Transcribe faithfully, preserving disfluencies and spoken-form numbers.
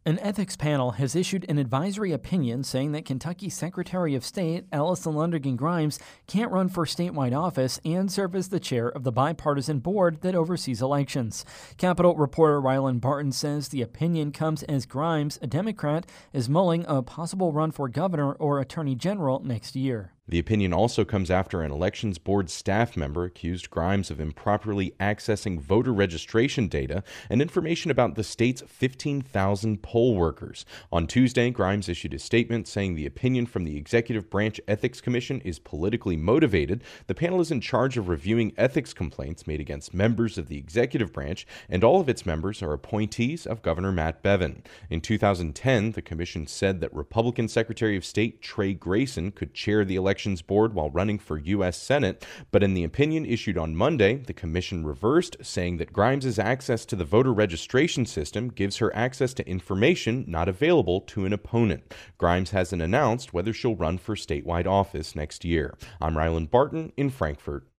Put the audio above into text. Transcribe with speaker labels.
Speaker 1: An ethics panel has issued an advisory opinion saying that Kentucky Secretary of State Allison Lundergan Grimes can't run for statewide office and serve as the chair of the bipartisan board that oversees elections. Capitol reporter Rylan Barton says the opinion comes as Grimes, a Democrat, is mulling a possible run for governor or attorney general next year.
Speaker 2: The opinion also comes after an elections board staff member accused Grimes of improperly accessing voter registration data and information about the state's fifteen thousand poll workers. On Tuesday, Grimes issued a statement saying the opinion from the Executive Branch Ethics Commission is politically motivated. The panel is in charge of reviewing ethics complaints made against members of the executive branch, and all of its members are appointees of Governor Matt Bevin. In two thousand ten, the commission said that Republican Secretary of State Trey Grayson could chair the election Board while running for U S Senate, but in the opinion issued on Monday, the commission reversed, saying that Grimes' access to the voter registration system gives her access to information not available to an opponent. Grimes hasn't announced whether she'll run for statewide office next year. I'm Rylan Barton in Frankfort.